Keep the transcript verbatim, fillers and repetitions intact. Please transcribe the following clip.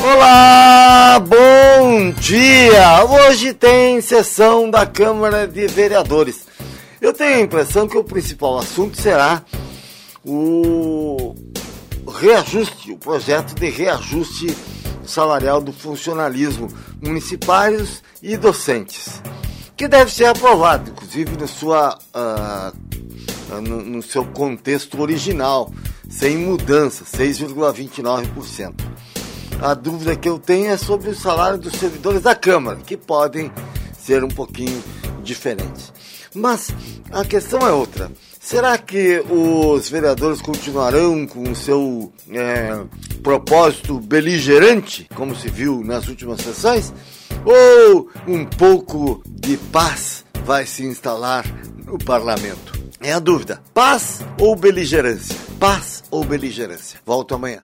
Olá, bom dia! Hoje tem sessão da Câmara de Vereadores. Eu tenho a impressão que o principal assunto será o reajuste, o projeto de reajuste salarial do funcionalismo municipais e docentes, que deve ser aprovado, inclusive no, sua, uh, no, no seu contexto original, sem mudança, seis vírgula vinte e nove por cento. A dúvida que eu tenho é sobre o salário dos servidores da Câmara, que podem ser um pouquinho diferentes. Mas a questão é outra. Será que os vereadores continuarão com o seu é, propósito beligerante, como se viu nas últimas sessões? Ou um pouco de paz vai se instalar no parlamento? É a dúvida. Paz ou beligerância? Paz ou beligerância? Volto amanhã.